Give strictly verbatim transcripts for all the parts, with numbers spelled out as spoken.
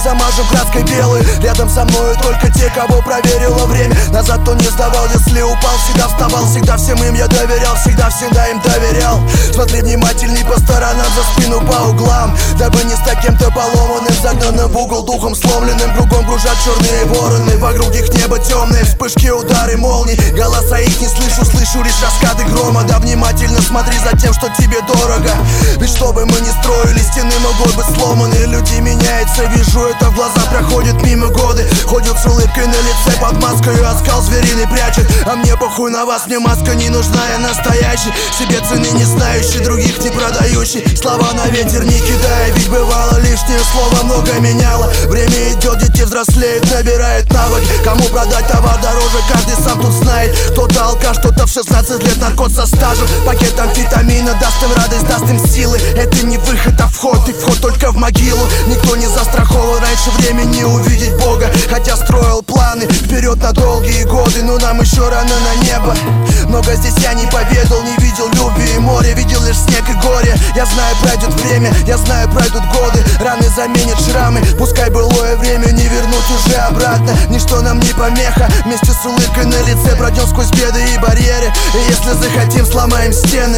замажу краской белой. Рядом со мною только те, кого проверило время. Назад кто не сдавал, если упал, всегда вставал. Всегда всем им я доверял, всегда всегда им доверял. Смотри внимательней по сторонам, за спину, по углам, дабы не стать кем-то поломанным, загнанным в угол, духом сломленным. Кругом кружат черные вороны, вокруг их небо темное, вспышки, удары, молний. Голоса их не слышу, слышу лишь раскаты грома. Да внимательно смотри за тем, что тебе дорого. Ведь чтобы мы не строили, стены могут быть сломаны. Люди меняются, вижу это в глаза, проходят мимо годы. Ходят с улыбкой на лице, под маской оскал звериный прячет. А мне похуй на вас, мне маска не нужна, я настоящий. Себе цены не знающий, других не продающий. Слова на ветер не кидая, ведь бывало лишнее слово много меняло. Время идет, дети взрослеют, набирают навык. Кому продать товар дороже, каждый сам тут знает. Кто-то алкаш, кто-то в шестнадцать лет наркот со стажем. Пакет амфетамина даст им радость, даст им силы. Это не выход, а вход, и вход только в могилу. Никто не застрахован раньше времени увидеть Бога. Хотя строил планы вперед на долгие годы, но нам еще рано на небо. Много здесь я не поведал, не видел любви и море, видел лишь снег и горе. Я знаю, пройдет время, я знаю, пройдут годы. Раны заменят шрамы, пускай былое время не вернуть уже обратно. Ничто нам не помеха, вместе с улыбкой на лице пройдем сквозь беды и барьеры. И если захотим, сломаем стены.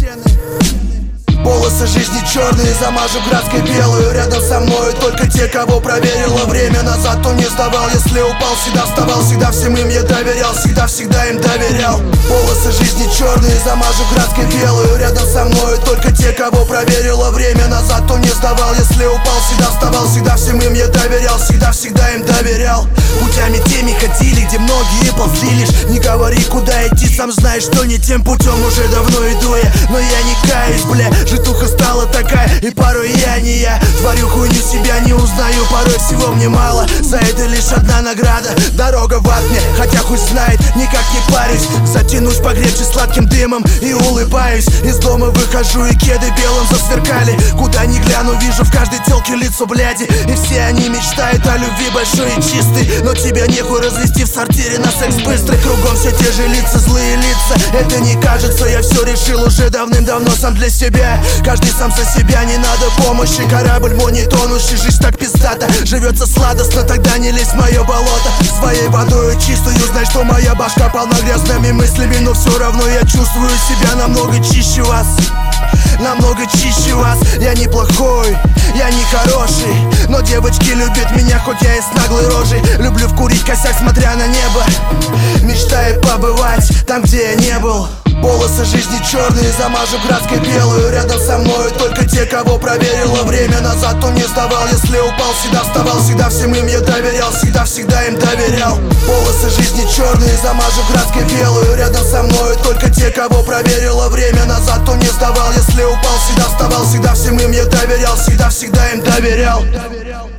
Полосы жизни черные, замажу краской белую. Рядом со мною только те, кого проверило время. Назад кто не сдавал, если упал, всегда вставал. Всегда всем им я доверял, всегда всегда им доверял. Полосы жизни черные, замажу краской белую. Рядом со мною только те, кого проверило время. Назад кто не сдавал, если упал, всегда вставал. Всегда всем им я доверял, всегда всегда им доверял. Путями теми ходили, где многие ползли лишь. Не говори, куда идти, сам знаешь, что не тем путем уже давно иду я. Но я не каюсь, бля, житуха стала такая, и порой я не я. Творю хуйню, себя не узнаю, порой всего мне мало. За это лишь одна награда, дорога в ад мне, хотя хуй знает, никак не парюсь. Затянусь покрепче сладким дымом и улыбаюсь. Из дома выхожу, и кеды белым засверкали. Куда ни гляну, вижу в каждой телке лицо бляди. И все они мечтают о любви большой и чистой. Но тебя нехуй развести в сортире на секс быстрый. Кругом все те же лица, злые лица. Это не кажется, я все решил уже давным-давно сам для себя. Каждый сам за себя, не надо помощи. Корабль мой не тонущий, жизнь так пиздата. Живется сладостно, тогда не лезь в мое болото. Своей водою чистую, знай, что моя башка полна грязными мыслями. Но все равно я чувствую себя намного чище вас. Намного чище вас. Я не плохой, я не хороший, но девочки любят меня, хоть я и с наглой рожей. Люблю вкурить косяк, смотря на небо. Мечтаю побывать там, где я не был. Полосы жизни черные, замажу краской белую. Рядом со мною только те, кого проверило время. Назад кто не сдавал, если упал, всегда вставал. Всегда всем им я доверял, всегда всегда им доверял. Полосы жизни черные, замажу краской белую. Рядом со мною только те, кого проверило время. Назад кто не сдавал, если упал, всегда вставал. Всегда всем им я доверял, всегда всегда им доверял.